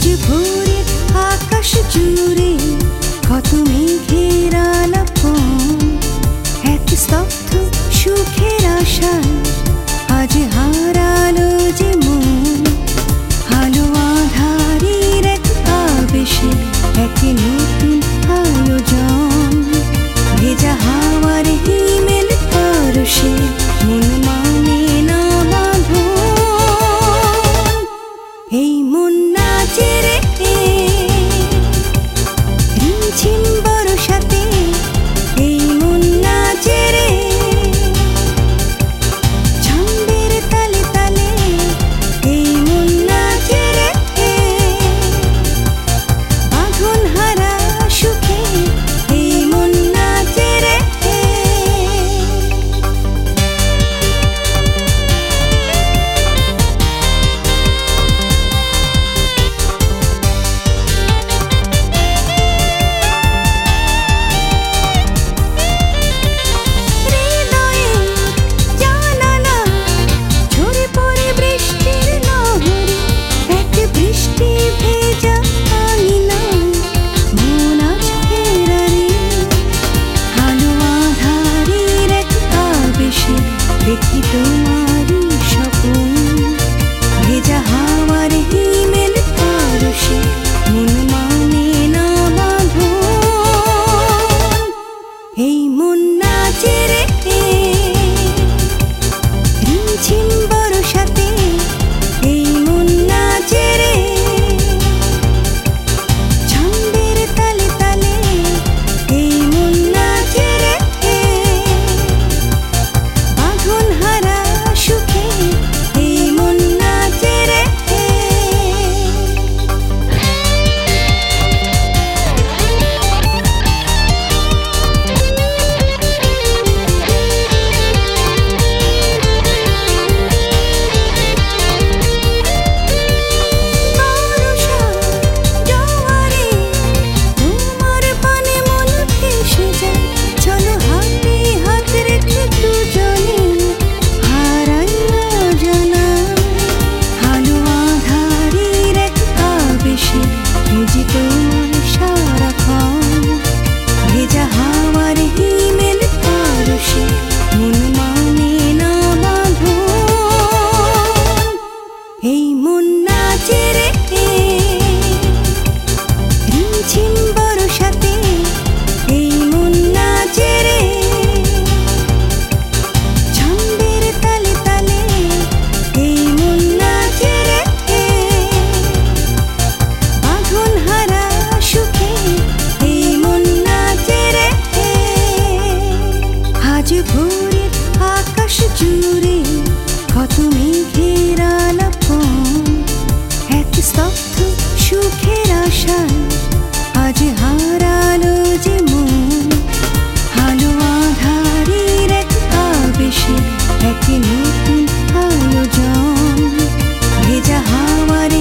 ভোরের আকাশ জুড়ে কত মেঘের আলাপন, এক স্তব্ধ সুখের আশায় আজ হারালো যে মন। আলো আঁধারের এক আবেশে এক নতুন আয়োজন, ভেজা হাওয়ার হিমেল পরশে মন মানে না বাঁধন। এই মন নাচে রে রিমঝিম বর্ষাতে, এই মন নাচে রে ছন্দের তালে তালে, এই মন নাচে রে বাঁধন হারা সুখে, এই মন নাচে রে। দেখি তোমারই স্বপন, ভেজা হাওয়ার হিমেল পরশে মন মানে না বাঁধন। এই মন নাচে রে রিমঝিম বর্ষাতে, এই মন নাচে রে ছন্দের তালে তালে, এই মন নাচে রে বাঁধন হারা সুখে, এই মন নাচে রে। বর্ষা জোয়ারে তোমার পানে মন ভেসে যায়, চলো হাতে হাত রেখে দুজনে হারাই না জানা। আলো আঁধারের এক আবেশে খুঁজি তোমার সারাক্ষণ, ভেজা হাওয়ার হিমেল পরশে মন মানে না বাঁধন। এই মন নাচে রে রিমঝিম বর্ষাতে, এই মন নাচে রে ছন্দের তালে তালে, এই মন নাচে রে বাঁধন হারা সুখে, এই মন নাচে রে। আজ ভোরের আকাশ জুড়ে কত মেঘের আলাপন, এক স্তব্ধ সুখের আশায় আজ হারালো যে মন। আলো আঁধারের এক আবেশে এক নতুন আয়োজন, ভেজা হাওয়ার